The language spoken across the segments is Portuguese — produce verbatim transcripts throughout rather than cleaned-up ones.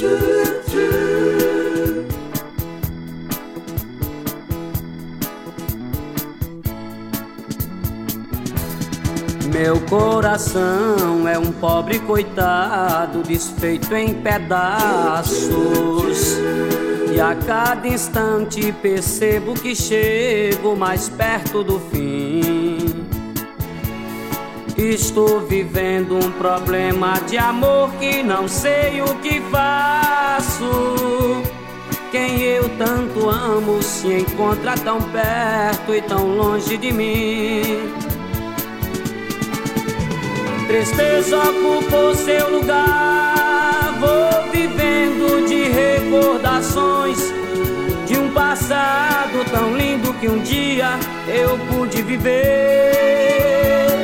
Meu coração é um pobre coitado, desfeito em pedaços, e a cada instante percebo que chego mais perto do fim. Estou vivendo um problema de amor que não sei o que faço. Quem eu tanto amo se encontra tão perto e tão longe de mim. Tristeza ocupou seu lugar, vou vivendo de recordações de um passado tão lindo que um dia eu pude viver.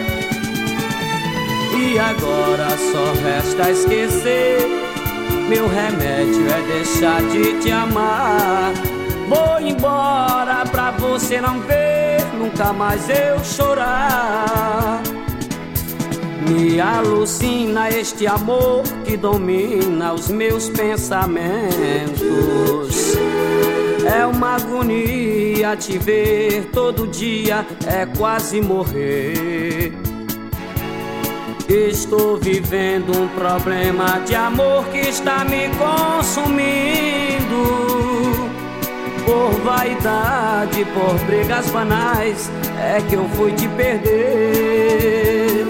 E agora só resta esquecer, meu remédio é deixar de te amar. Vou embora pra você não ver nunca mais eu chorar. Me alucina este amor que domina os meus pensamentos. É uma agonia te ver todo dia, é quase morrer. Estou vivendo um problema de amor que está me consumindo. Por vaidade, por brigas banais, é que eu fui te perder.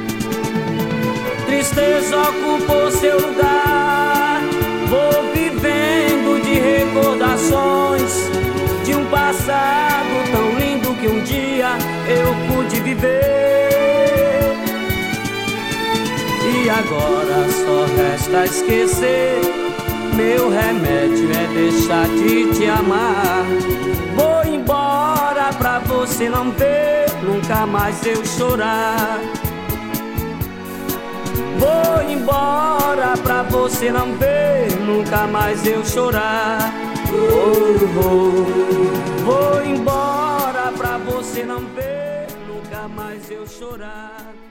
Tristeza ocupou seu lugar, vou vivendo de recordações de um passado tão lindo que um dia eu pude viver. E agora só resta esquecer, meu remédio é deixar de te amar. Vou embora pra você não ver nunca mais eu chorar. Vou embora pra você não ver nunca mais eu chorar. Oh, oh. Vou embora pra você não ver nunca mais eu chorar.